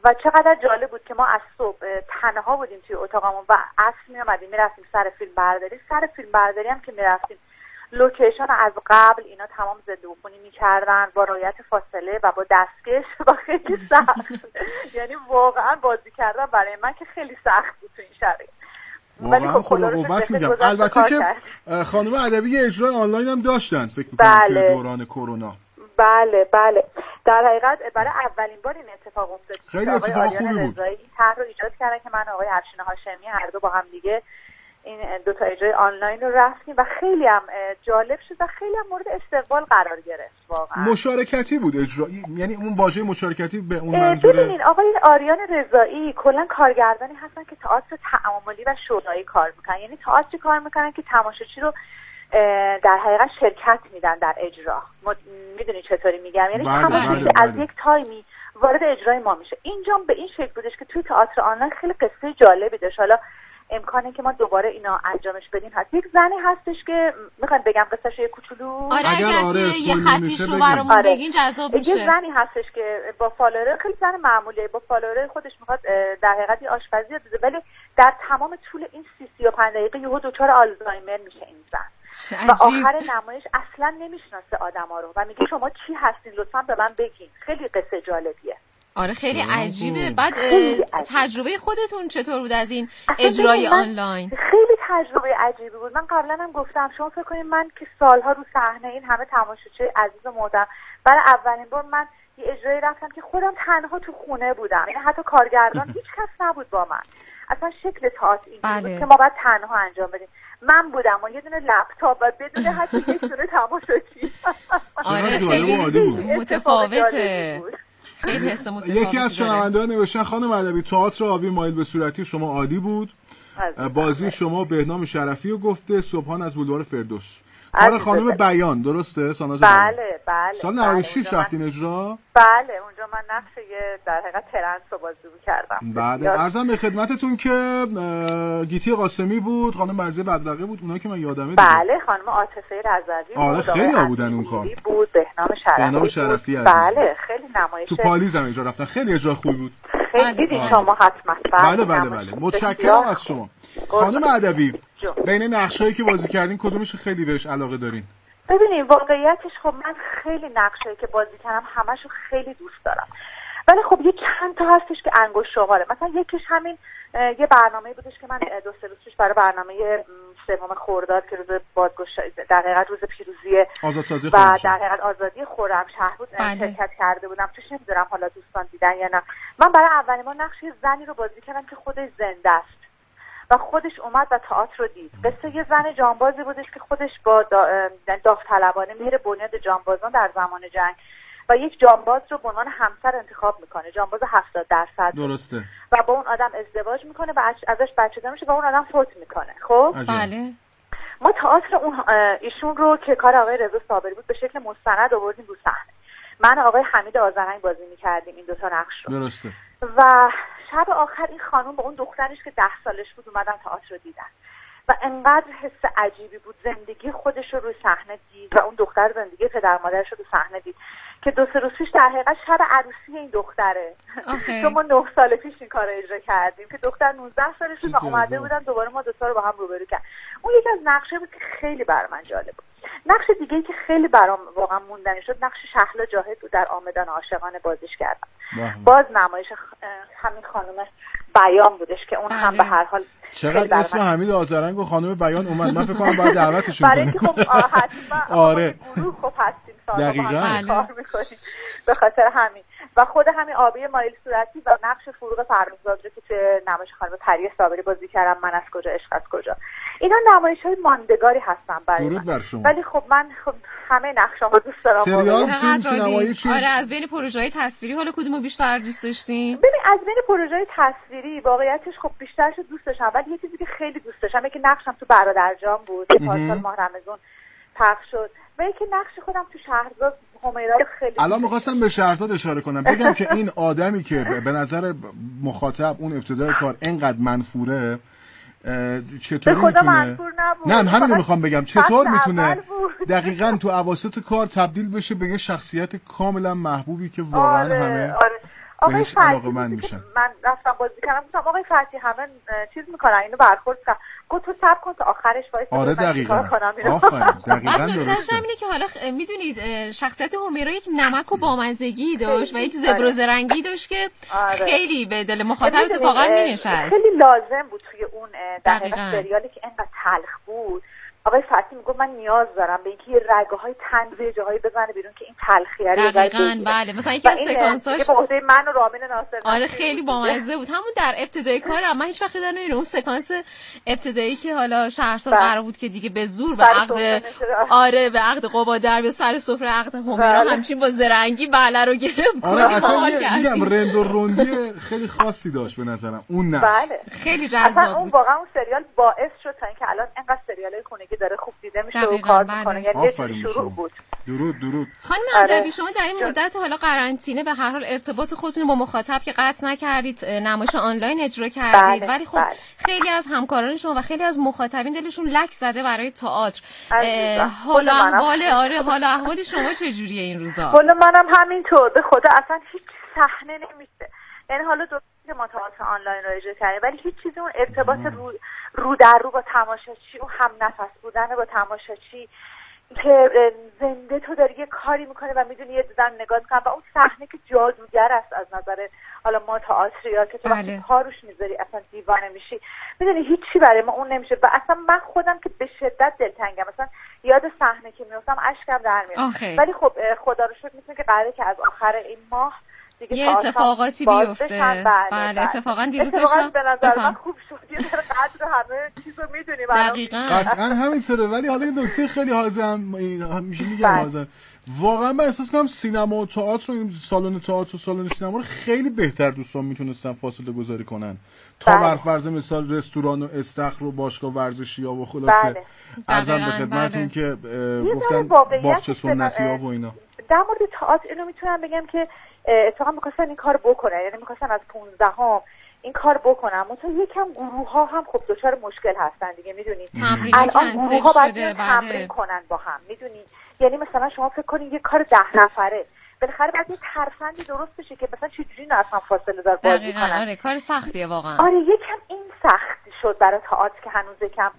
و چقدر جالب بود که ما از صبح تنها بودیم توی اتاقمون و عصر می‌آمدیم میرفتیم سر فیلم برداری هم که میرفتیم لوکیشن از قبل اینا تمام ضد عفونی میکردن با رعایت فاصله و با دستکش و خیلی سخت یعنی واقعا بازی کردن برای من که خیلی سخت بود تو این شرایط. ولی خب خدا قوت میگم. البته که خانم ادبی اجرای آنلاین هم داشتن فکر می‌کنم توی دوران کرونا. بله در حقیقت برای اولین بار این اتفاق افتاد. خیلی اتفاق خوبی بود. این طرح رو ایجاد کردن که من آقای افشین هاشمی هر دو با هم دیگه این دو تا اجرای آنلاین رو رفتیم و خیلی هم جالب شد و خیلی هم مورد استقبال قرار گرفت واقعا. مشارکتی بود اجرا، یعنی اون واژه مشارکتی به اون منظوره. ببینین آقای آریان رضایی کلا کارگردانی هستن که تئاتر تعاملی و شورایی کار میکنن، یعنی تئاتر کار میکنن که تماشاچی رو در حقیقت شرکت میدن در اجرا. میدونی چطوری میگم؟ یعنی تماشاچی از یک تایمی وارد اجرای ما میشه. اینجا به این شکل بودش که توی تئاتر آنلاین خیلی قصه جالبی داشت. حالا امکانه که ما دوباره اینا انجامش بدیم هست. یک زنی هستش که میخوام بگم قصه‌شو یه کوچولو اگر یه خطیش رو برامون بگین جذاب میشه. یه زنی هستش که با فالوور خیلی زن معمولیه، با فالوور خودش میخواد در حقیقت آشپزی یاد بده، ولی در تمام طول این 35 دقیقه یهو دچار آلزایمر میشه این زن و آخر نمایش اصلا نمیشناسه آدما رو و میگه شما کی هستین لطفا به من بگین. خیلی قصه جالبیه. آره خیلی عجیبه. بعد تجربه خودتون چطور بود از این اجرای آنلاین؟ خیلی تجربه عجیبی بود. من قبلا هم گفتم شما فکر کنید من که سالها رو صحنه این همه تماشاچی عزیز و محترم برای اولین بار من یه اجرایی رفتم که خودم تنها تو خونه بودم، یعنی حتی کارگردان هیچ کس نبود با من. اصلا شکل تئاتر این بود که ما باید تنها انجام بدیم. من بودم و یه دونه لپتاپ و بدون حتی یک دونه تماشاچی. آره خیلی متفاوته. خیلی حس متفاوتی. یکی از شنونده‌ها نوشتن خانم ادبی تئاتر آبی مایل به صورتی شما عالی بود. بازی شما بهنام شرفی رو گفته. صبحان از بولوار فردوس. کار خانم بیان درسته؟ ساناز بله. سال 96 رفتین اجرا؟ بله اونجا من نقش در حقیقت ترنس رو بازی کردم. بله عرضم به خدمتتون که گیتی قاسمی بود، خانم مرزی بدرقه بود، اونایی که من یادمه دیگه. بله خانم عاطفه رضوی بود. آره خیلی ها بودن اون کار. بود بهنام شرفی عزیز. بله خیلی نمایش تو پالیز هم اجرا رفتن. خیلی اجرا خوبی بود. خیلی دیدین شما حتما. بله متشکرم از شما. خانم ادبی بین نقشایی که بازی کردین کدومش خیلی بهش علاقه دارین؟ ببینین واقعیتش خب من خیلی نقشایی که بازی کردم همشو خیلی دوست دارم، ولی خب یه چند تا هستش که انگشت شماره. مثلا یکیش همین یه برنامه‌ای بودش که من 2 روز پیش برای برنامه 3 خرداد که روز بازگشایی در حقیقت روز پیروزی آزادسازی و در حقیقت آزادی خرمشهر بود شرکت کرده بودم توش. نمیدونم حالا دوستان دیدن یا نه. من برای اولین بار نقش زنی رو بازی کردم که خودش زنده است و خودش اومد و تئاتر رو دید. قصه یه زن جانبازی بودش که خودش با داوطلبانه میره بنیاد جانبازان در زمان جنگ و یک جانباز رو به عنوان همسر انتخاب میکنه، جانباز 70%. درسته. و با اون آدم ازدواج میکنه و ازش بچه دار میشه و اون آدم فوت میکنه. خب بله ما تئاتر اون ایشون رو که کار آقای رضا صابری بود به شکل مستند آوردیم رو صحنه. من آقای حمید آذرنگ بازی میکردیم این 2 تا نقش رو. درسته. و شب آخر این خانم با اون دخترش که 10 سالش بود اومدن تئاتر رو دیدن و انقدر حس عجیبی بود. زندگی خودش رو روی صحنه دید و اون دختر زندگی پدر مادرش رو روی صحنه دید که 2 روز پیش در حقیقت شب عروسی این دختره. چون ما 9 سال پیش این کار رو اجرا کردیم که دختر 19 سالش بود و اومده بودن دوباره ما 2 تا رو با هم روبرو کردیم. اون یکی از نقشه بود که خیلی برام جالب بود. نقش دیگه‌ای که خیلی برام واقعا موندنی شد نقش شهلا جاهد بود در آمدان عاشقانه بازیش کردم. باز نمایش همین خانم بیان بودش که اون هم به هر حال چقدر اسم حمید آذرنگ و خانم بیان اومد. من فکر کنم باید دعوتشون کنیم. برای اینکه خب حتما آره گروه خب هستیم دقیقاً کار می‌کنیم به خاطر همین. و خود همین آبی مایل صورتی و نقش فروغ فرخزاد رو که توی نمایش خانم پری صابری بازی کردم من از کجا عشق از کجا. اینا نمایش‌های ماندگاری هستن برای من. ولی خب من همه نقشام رو دوست دارم. سریال فیلم سینمایی چی؟ آره از بین پروژه‌های تصویری حالا کدومو بیشتر دوست داشتین؟ ببین از بین پروژه‌های تصویری واقعیتش خب بیشترش دوست داشتم، ولی یه چیزی که خیلی دوست داشتم یکی نقشم تو برادرجان بود که پارسال ماه رمضان پخش شد و یکی نقش خودم تو شهرزاد همیرا خیلی. الان می‌خواستم به شهرزاد اشاره کنم بگم که این آدمی که به نظر مخاطب اون ابتدای کار اینقدر منفوره چطور میتونه نه همین رو میخوام بگم چطور میتونه دقیقاً تو اواسط کار تبدیل بشه به یه شخصیت کاملا محبوبی که واقعا همه بهش علاقه‌مند میشن. من رفتم بازی کردم گفتم آقای فتحی همه چیز میکنن اینو برخورد کن، گفت تو صبر کن تا آخرش وایس. آره دقیقاً. آفرین دقیقاً درسته. اینه که حالا میدونید شخصیت هومیرا یک نمک و بامزگی داشت و یک زبر و زرنگی داشت که خیلی به دل مخاطب واقعا مینشست. خیلی لازم بود توی اون دقیقاً سریالی که اینقدر تلخ بود. آقای فتحی میگفت من نیاز دارم به اینکه یه رگه‌های طنز یه جاهایی بزنه بیرون که این تلخیه رو دقیقاً بله. مثلا یکی از سکانساش به عهده من و رامین ناصر. آره خیلی بامزه بود. همون در ابتدای کارم من هیچ وقت یادم نمیره اون سکانس ابتدایی که حالا شهرزاد قرار بود که دیگه به زور به عقد به عقد قبا در بیاد سر سفره عقد هومیرا همچین با زرنگی بله رو گرفت. آره اصلا میگم رند و روندی خیلی خاصی داشت به نظرم اون نه. بله خیلی جذاب بود. اون واقعا اون سریال باعث شد تا اینکه الان اینقدر سریالای خونگی داره خوب دیده میشه و کار میکنه. یعنی یه شروع بود. درود. خانم ادبی شما در این مدت حالا قرنطینه به هر حال ارتباط خودتون با مخاطب که قطع نکردید، نمایش آنلاین اجرا کردید، ولی خب خیلی از همکاران شما و خیلی از مخاطبین دلشون لک زده برای تئاتر. حالا احوال شما چجوریه این روزا؟ حالا منم همینطور، به خدا اصلا هیچ صحنه نمیشه. یعنی حالا که ما تئاتر آنلاین رو اجرا کردیم ولی هیچ چیزی اون ارتباط رو در رو با تماشاچی، اون هم نفس بودن با تماشاچی که زنده تو داری یه کاری میکنه و میدونی یه دیدن نگاه میکنم و اون صحنه که جادوگر است از نظر حالا ما تئاتریا که تو وقتی کاروش میذاری اصلا دیوانه میشی. میدونی هیچی برای ما اون نمیشه و اصلا من خودم که به شدت دلتنگم، مثلا یاد صحنه که میافتم اشکم در میاد. ولی خب خدا رو شکر میتونه که قراره که از آخر این ماه یه اتفاقاتی بیفته. بله اتفاقا دیروز داشتم به نظر من خوب شد یه قدر همه چیزو میدونیم دقیقاً. قطعاً همینطوره. ولی حالا این نکته خیلی حازم میشه میگم حاضر واقعا من احساس کنم سینما و تئاتر و سالن تئاتر و سالن سینما رو خیلی بهتر دوستان میتونستن فاصله گذاری کنن تا برفرض مثال رستوران و استخر و باشگاه ورزشی‌ها و خلاصه ارزم به خدمتتون که گفتن باغچه سنتی‌ها و اینا. در مورد تئاتر اینو میتونم بگم که اتفاقا می‌خواستن این کار بکنن، یعنی می‌خواستن از 15 این کار بکنن. مثلا یکم گروه‌ها هم خب دچار مشکل هستن دیگه، میدونید الان گروه‌ها باید تمرین کنن با هم، میدونید یعنی مثلا شما فکر کنید یه کار 10 نفره بالاخره باید یه ترفندی درست بشه که مثلا چجوری اینا اصلا فاصله دار بازی کنن. آره کار سختیه واقعا. آره یکم این سخت شد برای تئاتر که هنوز یکم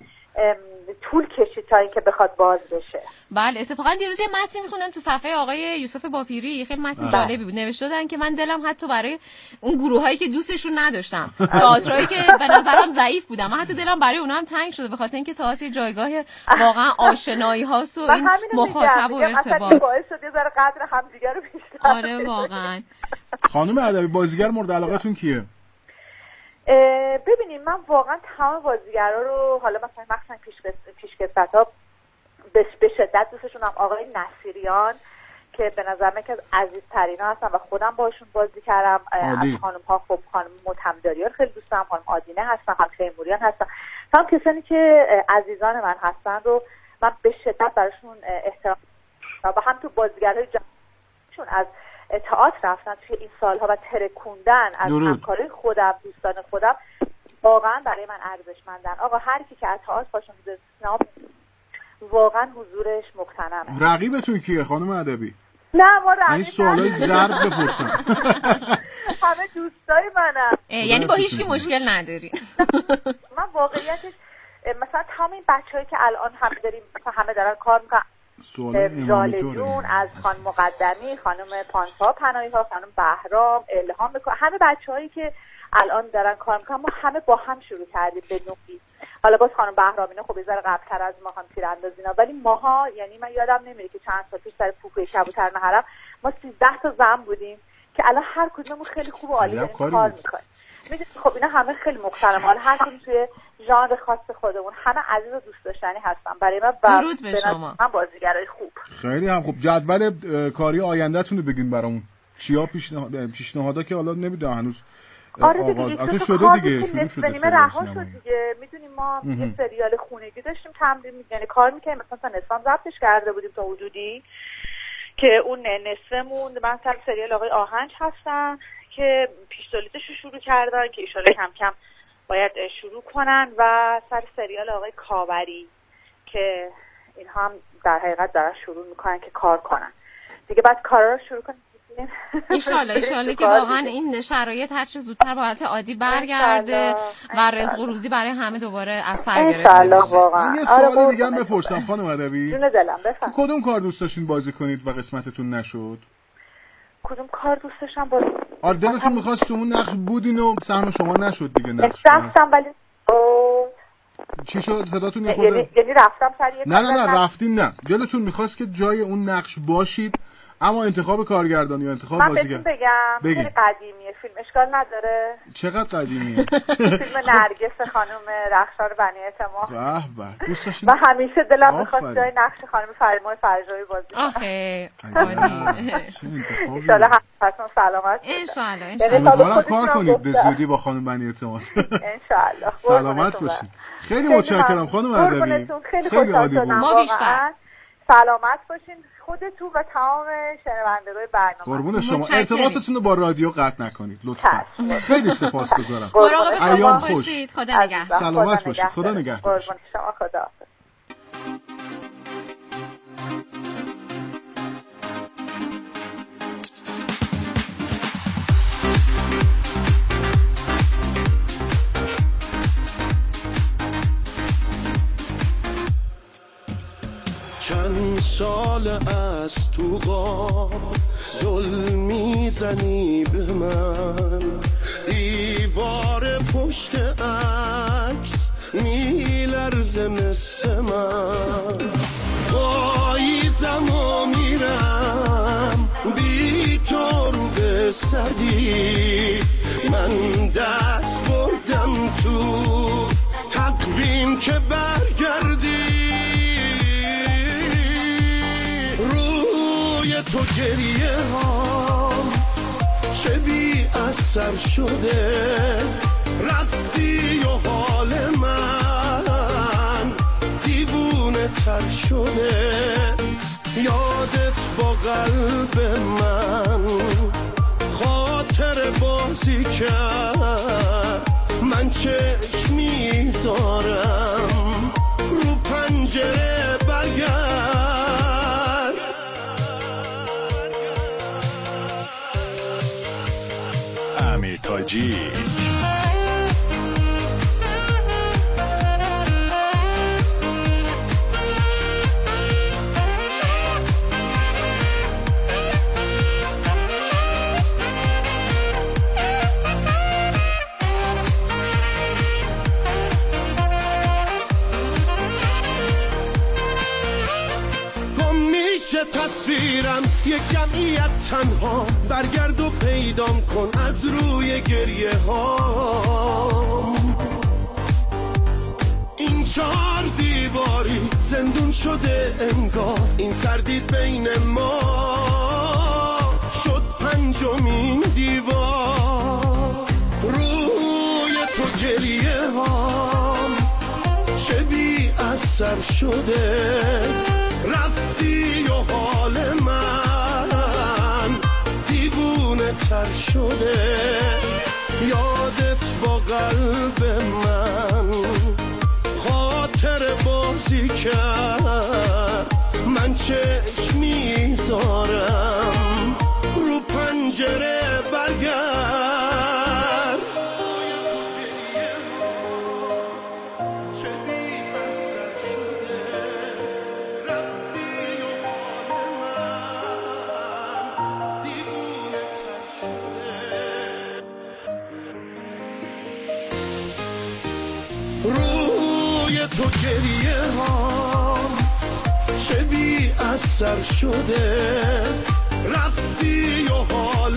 طول کشید تا اینکه بخواد باز بشه. بله اتفاقا دیروز یه متن میخوندم تو صفحه آقای یوسف باپیری، خیلی متن جالبی بود. نوشته بودن که من دلم حتی برای اون گروهایی که دوستشون نداشتم، تئاترایی که به نظرم ضعیف بودن، من حتی دلم برای اونها هم تنگ شده به خاطر اینکه تئاتر جایگاه واقعا آشنایی هاست و این مخاطب و ارتباط. باعث شد یه ذره قدر همدیگه رو بیشتر. آره واقعا. خانم ادبی بازیگر مورد علاقتون کیه؟ ببینید من واقعا تمام بازیگرا رو حالا مثلا مخصوصا پیشکسوت‌ها به شدت دوستشونم. آقای نصیریان که به نظر من که از عزیزترینا هستن و خودم باشون بازی کردم. از خانم‌ها خب خانم متمداریان خیلی دوست دارم، خانم آدینه هستن، خانم تیموریان هستن. تمام کسانی که عزیزان من هستن رو من به شدت براشون احترام و هم تو بازیگرای چون از تئاتر رفتن توی این سالها و ترکوندن از همکارای خودم، دوستان خودم، واقعا برای من ارزشمندن. آقا هر کی که از تئاتر پاشون میذاره سینما واقعا حضورش مقتنمه. رقیبتون کیه خانم ادبی؟ نه ما رقیب این سوالای زرد بپرسم. همه دوستای منم. یعنی با هیچ کی مشکل نداری؟ من واقعیتش مثلا تمام این بچه‌ای که الان همه دارن کار میکنن، جالجون از خانم مقدمی، خانم پانسا پناهی ها، خانم بهرام، الهام بکن، همه بچه‌هایی که الان دارن کار میکنن ما همه با هم شروع کردیم به نوعی. حالا باز خانم بهرام اینا خب یه ذره قبل‌تر از ما هم تیراندازینا، ولی ماها یعنی من یادم نمیاد که چند سال پیش سر پوکوی کبوتر محرم ما 13 تا زن بودیم که الان هر کدوممون خیلی خوب و عالی داریم کار میکنیم. میدونید خب اینا همه خیلی محترمه، حالا هر کدوم توی ژانر خاص خودمون، همه عزیز و دوست داشتنی هستن برای من و درود به شما. من بازیگرای خوب. خیلی هم خوب. جدول کاری آینده‌تون رو بگین برامون. چیا پیشنهادا که حالا نمیدونم هنوز آره شده دیگه، شروع شده رها شد دیگه. میدونیم ما یه سریال خونگی داشتیم تمرین یعنی کار می‌کردیم، مثلا نصفم ضبطش کرده بودیم تا حدودی که اون نصفمون من سر سریال آقای آهنج هستن که پیش تولیدش رو شروع کردن که ایشالا کم کم باید شروع کنن و سر سریال آقای کاوری که اینها هم در حقیقت دارن شروع میکنن که کار کنن دیگه. بعد کارا رو شروع کنن ایشالله که واقعا این شرایط هر چه زودتر به حالت عادی برگرده و رزق و روزی برای همه دوباره از سر گرفته بشه. یه سوال دیگه هم بپرسم خانم ادبی. جون دلم بفرمایید. کدوم کار دوست داشتین بازی کنید و قسمتتون نشد؟ کدوم کار دوست داشتم بازی؟ دلتون می‌خواست تو اون نقش بودین و سهم شما نشد دیگه نقش. رفتم ولی چی شد؟ صداتون یه خورده یعنی رفتم سر یه نه رفتین نه. دلتون می‌خواست که جای اون نقش باشید اما انتخاب کارگردانی و انتخاب بازیگر. من بگم خیلی قدیمیه فیلم، اشکال نداره. چقدر قدیمیه؟ فیلم نرگس خانم رخشار بنی اعتماد. به دوست داشتین؟ و همیشه دلم می‌خواد جای نقش خانم فرمای فرجایی بازی کنم. آخه چه انتخابی. ان شاءالله همتون سلامت. ان شاءالله کار کنید به زودی با خانم بنی اعتماد. ان شاءالله. سلامت باشید. خیلی متشکرم خانم ادبی. خیلی عالی بود. ما بیشتر سلامت باشین خودتون و تمام شنوندگان برنامه. قربون شما. ارتباطتون رو با رادیو قطع نکنید لطفا. خیلی سپاسگزارم. ایام خوش. خدا نگهدار. سلامت باشید. خدا نگهدار. قربون شما. خدا. چند سال از تو غار ظلم میزنی به من، دیوار پشت عکس میلرزه مثل من، پاییزم و میرم بی تو رو به سدی، من دست بردم تو تقویم که برگردی، تو گریه ها چه بی اثر شده، رفتی و حال من دیوونه تر شده، یادت با قلب من خاطر بازی کرد، من چشم میذارم رو پنجره برگرد. امیر تاجی تصویرم یک جمعیت تنها، برگرد و پیدام کن از روی گریه ها، این چهار دیواری زندون شده انگار، این سردید بین ما شد پنجمین دیوار، روی تو گریه ها چه بی اثر شده، رفتی و حال من دیوونه تر شده، یادت با قلب من خاطر بازی کرد، من چشم میذارم رو پنجره برگرد. تو گریه ها چه بی اثر شده، رفتی و حال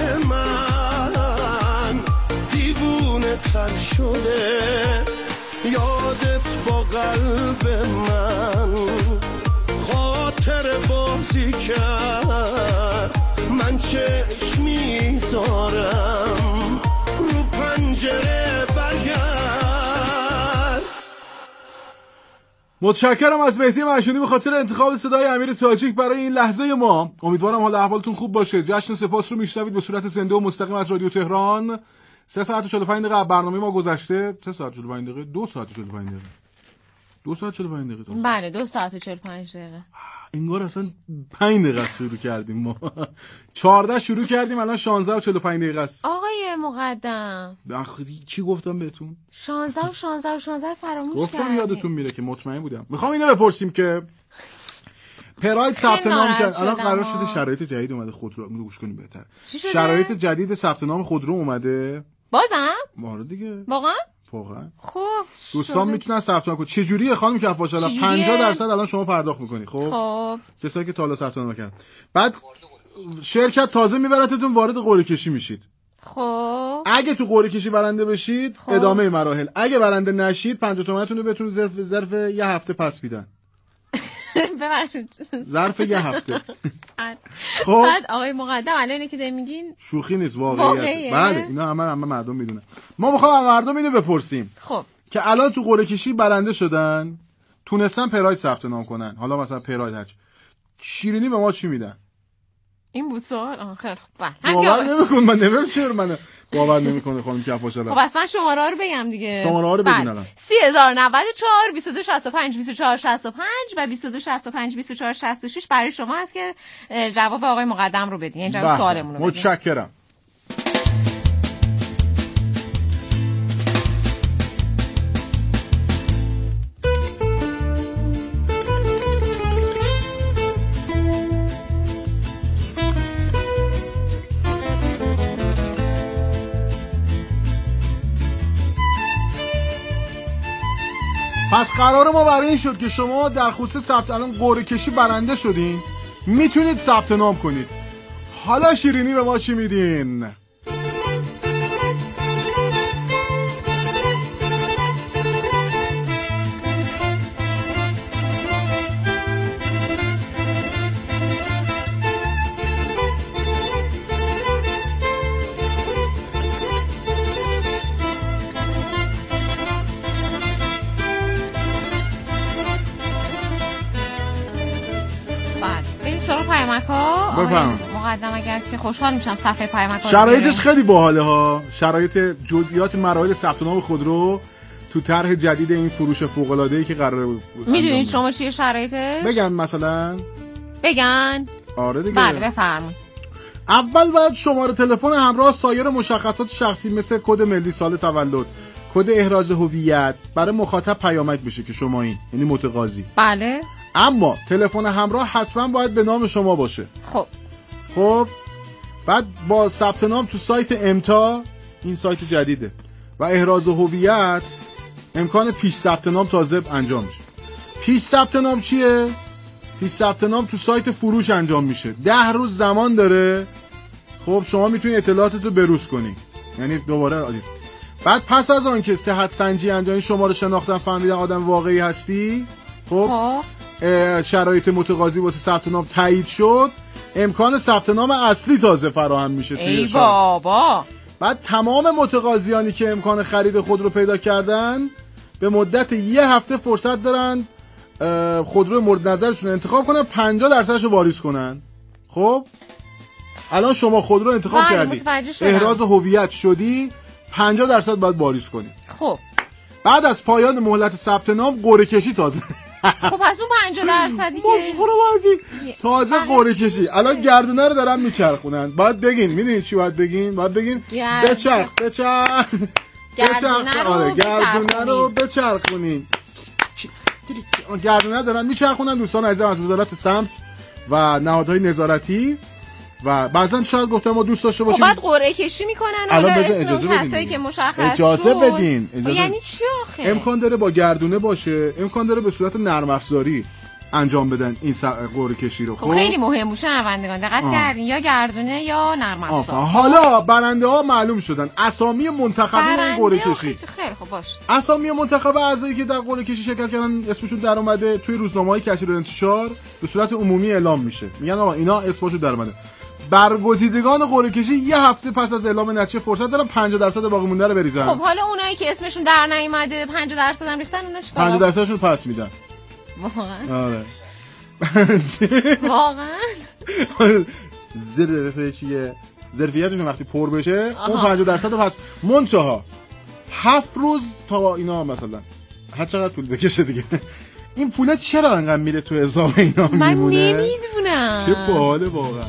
من دیوونه تر شده، یادت با قلب من خاطر بازی کرد، من چشم میذارم رو پنجره برگرد. متشکرم از مهدی معشونی به خاطر انتخاب صدای امیر تاجیک برای این لحظه ما. امیدوارم حال احوالتون خوب باشه. جشن سپاس رو میشنوید به صورت زنده و مستقیم از رادیو تهران. 3 ساعت و 45 دقیقه برنامه ما گذشته. 3 ساعت و 45 دقیقه 2 ساعت و 45 دقیقه 2 ساعت 45 دقیقه تازه. بله 2 ساعت و 45 دقیقه. انگار اصلا 5 دقیقه شروع کردیم ما. 14 شروع کردیم الان 16 و 45 دقیقه است. آقای مقدم آخری چی گفتم بهتون؟ 16 و 16 و 16 فراموش کردم. گفتم یادتون میره که مطمئن بودم. میخوام اینو بپرسیم که پراید ثبت نام کرد. الان قرار شده شرایط جدید اومده خودرو. گوش کنیم بهتر. شرایط جدید ثبت نام خودرو اومده. بازم؟ آره دیگه. واقعا؟ خب دوستان میتونن ثبت نام کنن. چه جوریه خانم کفاشالا؟ 50% الان شما پرداخت میکنی. خب کسایی که تا حالا ثبت نام کردن. بعد شرکت تازه میبرتتون وارد قرعه کشی میشید. خب اگه تو قرعه کشی برنده بشید ادامه مراحل. اگه برنده نشید 50 تومنتون رو بهتون ظرف یه هفته پس میدن. ببخشید ظرف یه هفته. خب بعد آقای مقدم الان که دارین میگین شوخی نیست واقعیه. بله اینا همه مردم میدونن. ما میخوام مردم اینو بپرسیم خب که الان تو قرعه کشی برنده شدن تونستن پراید ثبت نام کنن. حالا مثلا پراید هرچی شیرینی به ما چی میدن؟ این بود سوال. خیلی خوب. باور نمی‌کنم. من نمی‌دونم چرا من باور نمی‌کنه خانم کفاشالا. خب پس من شماره رو بگم دیگه. شماره ها رو بگین الان. 3094 2265 2465 و 2265 2466 برای شما هست که جواب آقای مقدم رو بدین. یعنی جواب سوالمون رو بدین. متشکرم. پس قرار ما برای این شد که شما در خصوص ثبت الان قرعه کشی برنده شدین میتونید ثبت نام کنید. حالا شیرینی به ما چی میدین؟ مقدم اگر که خوشحال میشم صفحه پیامک شرایطش خیلی باحاله ها. شرایط جزئیات مراحل ثبت نام خودرو تو طرح جدید این فروش فوق العاده ای که قراره میدونید شما چیه شرایطش؟ بگم مثلا بگن. آره دیگه. بله بفرمایید. اول باید شماره تلفن همراه سایر مشخصات شخصی مثل کد ملی سال تولد، کد احراز هویت برای مخاطب پیامک بشه که شما این یعنی متقاضی. بله. اما تلفن همراه حتما باید به نام شما باشه. خب بعد با ثبت نام تو سایت امتا، این سایت جدیده، و احراز هویت امکان پیش ثبت نام تازه انجام میشه. پیش ثبت نام چیه؟ پیش ثبت نام تو سایت فروش انجام میشه. 10 روز زمان داره. خب شما میتونی اطلاعاتتو بروز کنی. یعنی دوباره عادی. بعد پس از آن که صحت سنجی انجام شما رو شناختن فهمیدن آدم واقعی هستی، خب شرایط متقاضی واسه ثبت نام تایید شد، امکان ثبت نام اصلی تازه فراهم میشه توی ای بابا. بعد تمام متقاضیانی که امکان خرید خودرو پیدا کردن به مدت 1 هفته فرصت دارن خودرو مورد نظرشون انتخاب کنن، 50% رو واریز کنن. خب الان شما خودرو انتخاب کردی، احراز هویت شدی، 50% باید واریز کنی. خب بعد از پایان مهلت ثبت نام قرعه کشی تازه. خب پس اون 50% دیگه مسخره بازی تازه قرعه کشی. الان گردونه رو دارن میچرخونن. باید بگین، میدونید چی باید بگین؟ باید بگین بچرخ گردونه رو بچرخونین. گردونه دارن میچرخونن دوستان عزیزم از وزارت سمت و نهادهای نظارتی و بعضن شاید گفتم ما دوست داشته باشیم. خب بعد قرعه کشی میکنن الان اجازه کسایی که مشخص اجازه بدین. یعنی چی آخه؟ امکان داره با گردونه باشه، امکان داره به صورت نرم افزاری انجام بدن این قرعه کشی رو. خب خیلی مهم بود شنوندگان دقت کردین، یا گردونه یا نرم افزار. حالا برنده ها معلوم شدن. اسامی منتخبین این قرعه کشی. خیلی خوب باش. اسامی منتخب اعضایی که در قرعه کشی شرکت کردن اسمشون در اومده توی روزنامه‌های کشور انتشار به صورت عمومی اعلام میشه. میگن آقا اینا اسمشون در اومده. برگزیدگان قرعه کشی 1 هفته پس از اعلام نتیجه فرصت دارن 50% باقی مونده رو بریزن. خب حالا اونایی که اسمشون در نیومده 50% هم ریختن، اونا چیکار؟ 50%شون پس میدن. واقعا؟ آره. واقعا؟ ظرفیتشون وقتی پر بشه اون 50% پس منتها 7 روز تا اینا مثلا هر چقدر طول بکشه دیگه. این پوله چرا انقدر میره تو حساب اینا میمونه؟ من نمیدونم. چه باحاله واقعا.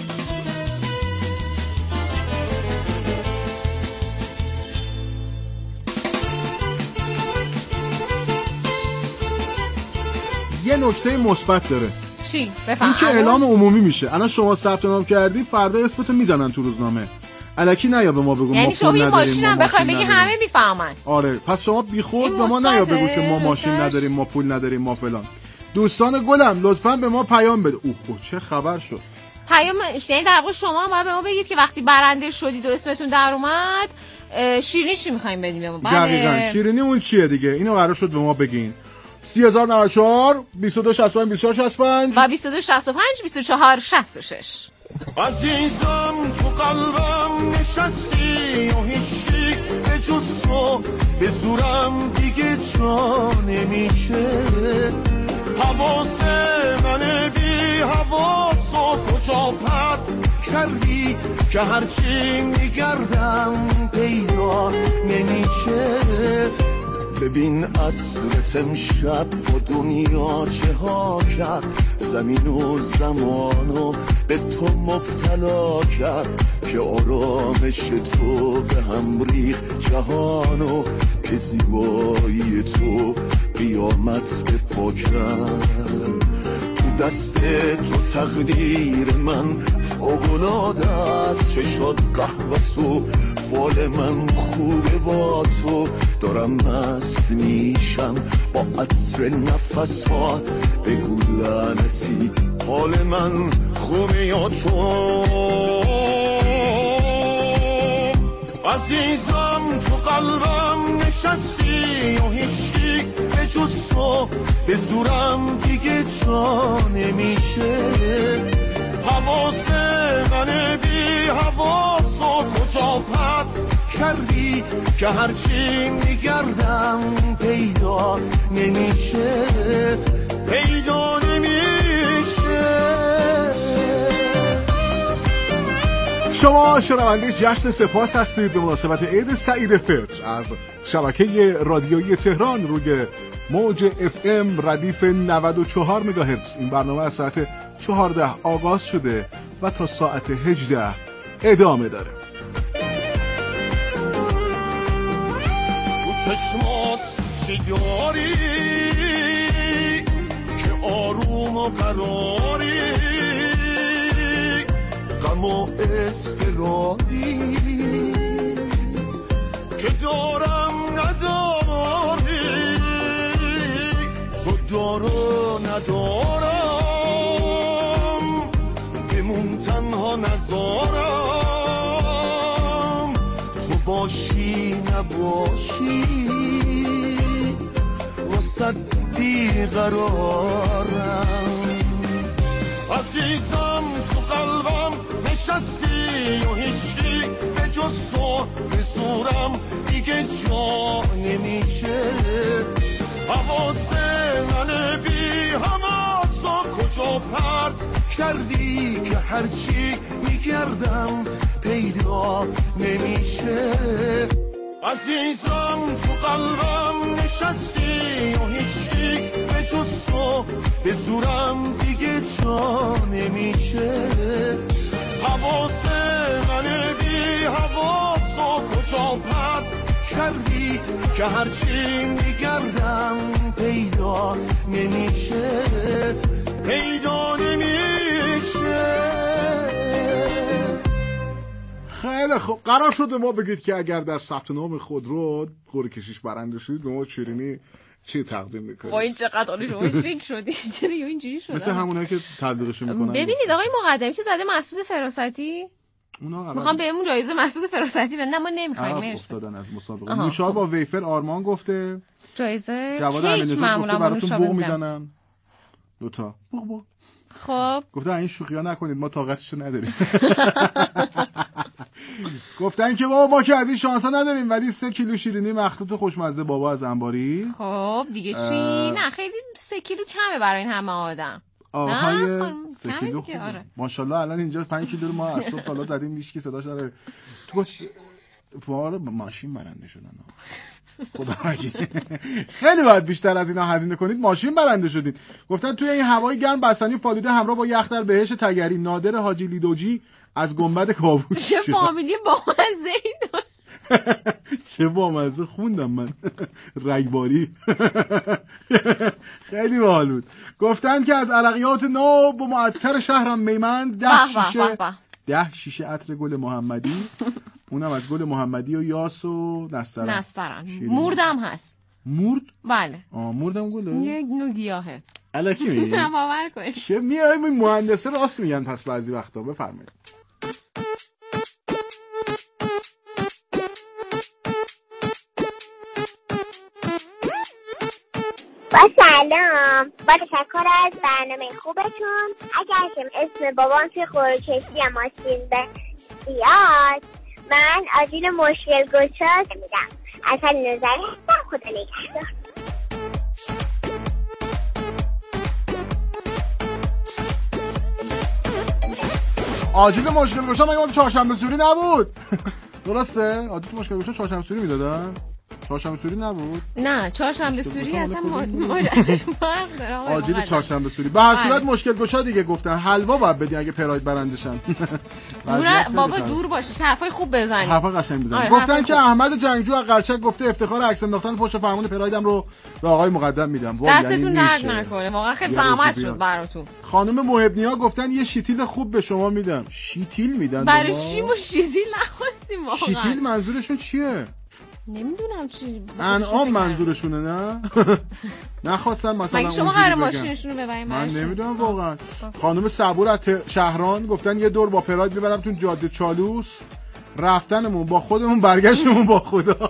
یه نکته مثبت داره. چی؟ بفهم. این که اعلام عمومی میشه. الان شما ثبت نام کردی، فردا اسمتو میزنن تو روزنامه. الکی نیا به ما بگو یعنی ما شما این ماشین هم بخوای بگی همه میفهمن. آره، پس شما بیخود به ما نیا بگو که ما ماشین نداریم، ما پول نداریم، ما فلان. دوستان گلم لطفاً به ما پیام بده. اوه چه خبر شد؟ پیام یعنی در واقع شما باید به ما بگید که وقتی برنده شدید و اسمتون در اومد شیرینی چی می‌خوایم بدیم به ما. دقیقاً شیرینی اون چیه دیگه؟ اینو قرار شد به ما بگین. 3094 2265 2465 و 2265 2466. عزیزم تو قلبم نشستی و هیچکی به جز تو به زورم دیگه جا نمیشه. حواس من بی حواس و کجا پرد کردی که هرچی میگردم پیدا نمیشه. ببین عطرت امشب و دنیا چه ها کرد، زمین و زمانو به تو مبتلا کرد که آرامش تو به هم ریخ جهانو که زیبایی تو قیامت به پا کرد. تو دست تو تقدیر من فوق‌العاده است، چشات قهوه سو فال من خوبه با تو. دارم مست میشم با عطر نفس ها، بگو لعنتی حال من خوبه یا تو. عزیزم تو قلبم نشستی و هیچکی به جز تو به زورم دیگه جا نمیشه. حواس من بی حواس و کجا پرد کردی که هرچی میگردم پیدا نمیشه، پیدا نمیشه. شما شنونده جشن سپاس هستید به مناسبت عید سعید فطر از شبکه رادیویی تهران روی موج FM ردیف 94 مگاهرتز. این برنامه از ساعت 14 آغاز شده و تا ساعت 18 ادامه داره. تو چشمات چی داری که آروم و قراری، غم و اضطراری که دارم نداری، تو دارو ندارم بمون تنها نزارم، تو باشی نباشی وسط بیقرارم. عزیزم تو قلبم نشستی و هیچی به جز تو به زورم دیگه جا نمیشه. حواس من بی حواس و کجا پرد کردی که هرچی میگردم پیدا نمیشه. عزیزم تو قلبم نشستی و هیچی به جز تو به زورم دیگه جا نمیشه. حواس من بی حواس و کجا پرد کردی که هرچی میگردم پیدا نمیشه، پیدا نمیشه. خیلی خوب، قرار شد به ما بگید که اگر در ثبت نام خودرو قرعه کشیش برنده شدید به ما شیرینی چی تقدیم میکنید؟ با این چقدر حالا شما فکر شدی چرا اینجوری شد؟ مثل همونایی که تبلیغش میکنن. ببینید آقای مقدمی که زده مسعود فراستی، اونا میخوام بهمون جایزه مسعود فراستی بدن. ما نمیخوایم. مرسی. افتادن از مسابقه. نوشابه با ویفر آرمان گفته جایزه جواد امیرنژاد گفته براتون بوق میزنم. دوتا بوق. خب گفتن این شوخی‌ها نکنید ما طاقتشو نداریم. گفتن که بابا ما که از این شانسا نداریم، ولی 3 کیلو شیرینی مخلوط خوشمزه بابا از انباری. خب دیگه چی؟ نه خیلی 3 کیلو کمه برای این همه آدم. آهای 3 کیلو خوبه. آره. ماشاءالله الان اینجا 5 کیلو رو ما از صبح حالا زدیم هیچ کی صداش نداره. تو فوار ماشین برنده شدن. خدا نگه. خیلی باید بیشتر از اینا هزینه کنید ماشین برنده شدید. گفتن توی این هوای گرم بستنی فالوده همراه با یخ در بهشت تگری. نادر حاجی لیدوجی از گنبد کاووس. چه فامیلی بامزه‌ای داشت. چه بامزه خوندم من. رگباری. خیلی باحال بود. گفتن که از عرقیات ناب و معطر شهرم میمند 10 شیشه عطر گل محمدی، اونم از گل محمدی و یاس و نسترن. موردم هست. مورد؟ بله. موردم گله؟ یک نوع گیاهه. الکی میگی؟ باور کن. چه میای مهندسه راست میگن پس بعضی وقتا. بفرمایید. سلام، با تشکر از برنامه خوبتون. اگر که اسم بابام توی قرعه‌کشی ماشین بیاد، من آجیل مشکل گشا میدم. اصلا نظری هستم. خدا نگهدار. آجیل مشکل گشا مگه چهارشنبه سوری نبود؟ درسته؟ آجیل مشکل گشا چهارشنبه سوری میدادن؟ چهارشنبه سوری نبود؟ نه چهارشنبه سوری اصلا ماجراش فرق داره. آجیل چهارشنبه سوری. به هر صورت مشکل گشا دیگه گفتن حلوا باید بدی اگه پراید برندشن. بابا دور باشه. حرفای خوب بزنید. حرفا قشنگ بزنید. گفتن که احمد جنگجو از قرچک گفته افتخار عکس انداختن پشت فرمون پرایدم رو به آقای مقدم میدم. دستتون درد نکنه. واقعا خیلی زحمت شد براتون. خانم محبنیا گفتن یه شیتیل خوب به شما میدم. شیتیل میدن؟ برای چی ما شیتیل نخواستیم واقعا؟ شیتیل منظورشون چیه؟ نمیدونم چی. انعام منظورشونه نه؟ نخواستن مثلا مگه شما قرار ماشینشونو ببرید؟ من نمیدونم واقعا. خانم صبور از شهران گفتن یه دور با پراید ببرمتون جاده چالوس، رفتنمون با خودمون برگشتمون با خدا.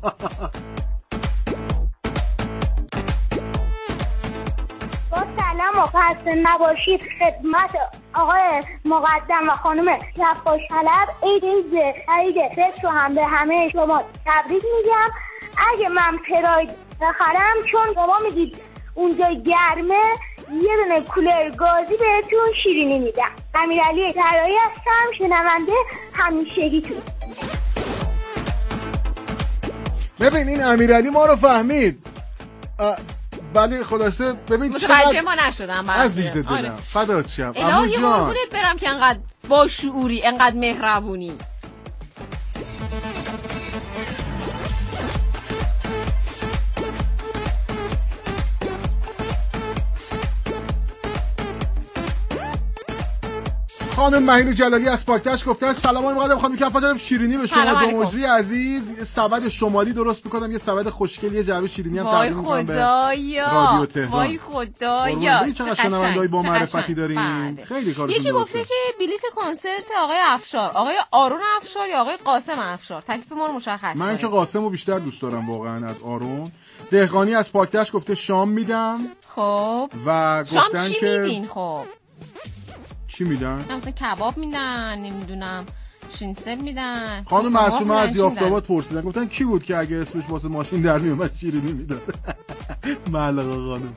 سلام و خسته نباشید خدمت آقای مقدم و خانم شفاش طلب. عید فطر رو هم به همه شما تبریک میگم. اگه من پراید بخرم چون شما میگید اونجا گرمه، یه دونه کولر گازی بهتون شیرینی میدم. امیرعلی طرایی هستم، شنونده همیشگیتون. ببین این امیرعلی ما رو فهمید. ولی خلاصه ببین متوجه ما نشدم. عزیز دلم فدات شم عمو جان. قربونت برم که انقدر با شعوری، انقدر مهربونی. خانم مهین جلالی از پاکتش گفتن سلام آقای مقدم خانم کفاجم شیرینی به شما دو مجری عزیز. سبد شمالی درست می‌کنم، یه سبد خوشگل، یه جعبه شیرینی هم تقدیم می‌کنم به رادیو تهران. وای خدایا چقدر شنونده‌ای با معرفتی داریم. خیلی کارتون یکی گفته که بلیت کنسرت آقای افشار، آقای آرون افشار یا آقای قاسم افشار، تکلیف ما رو مشخص من که قاسمو بیشتر دوست دارم واقعا از آرون. دهقانی از پاکتش گفته شام میدم. خب و گفتن شام چی میدین؟ خب چی میدن؟ مثلا کباب میدن، نمیدونم شینسل میدن. خانم معصومه از یافت‌آباد پرسیدن گفتن کی بود که اگه اسمش واسه ماشین در میومد شیرینی میداد؟ معلقه خانم.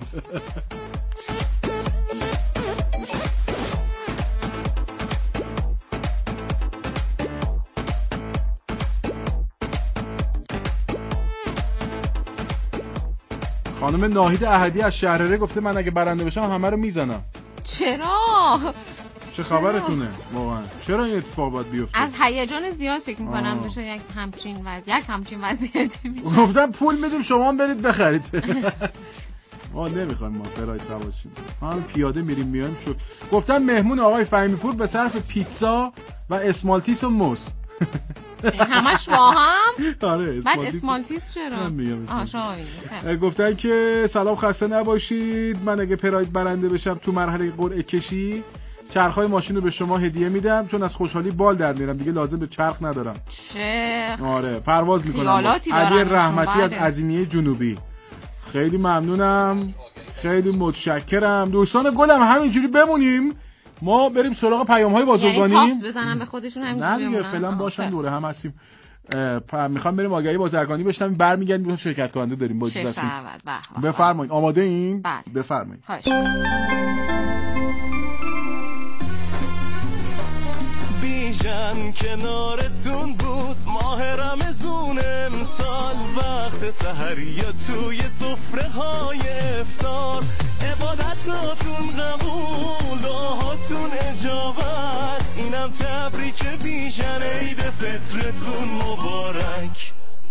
خانم ناهید احدی از شهرره گفته من اگه برنده بشم همه رو میزنم. چرا؟ چه خبرتونه واقعا؟ چرا این اتفاق باید بیفته؟ از هیجان زیاد فکر میکنم بشه یک همچین وضعیتی میشه. گفتم پول میدیم شما هم برید بخرید. ما نمیخوایم ما پراید سوار شیم، ما پیاده میریم میایم. شد گفتم مهمون آقای فهیمی پور به صرف پیتزا و اسمالتیس و موز. همش با هم؟ آره بعد اسمالتیس چرا؟ گفتن که سلام خسته نباشید، من اگه پراید برنده بشم تو مرحله قرعه کشی چرخهای ماشین رو به شما هدیه میدم، چون از خوشحالی بال در میرم دیگه، لازم به چرخ ندارم. چه آره پرواز میکنم. علی رحمتی از عظیمیه جنوبی، خیلی ممنونم، خیلی متشکرم. دوستان گلم همینجوری بمونیم، ما بریم سراغ پیام‌های بازرگانی. یعنی تافت بزنم به خودشون همینجوری بمونن. نه فعلا باشن دوره هم هستیم. میخوام بریم آگهی بازرگانی بشنویم، برمیگردیم شرکت کننده داریم با اجازهتون. بفرمایید. آماده این؟ بفرمایید. بیژن من کنارتون بود ماه رمضون امسال، وقت سحر یا توی سفره های افطار، عبادتاتون قبول، دعاهاتون اجابت، اینم تبریک بیژن، عید فطرتون مبارک.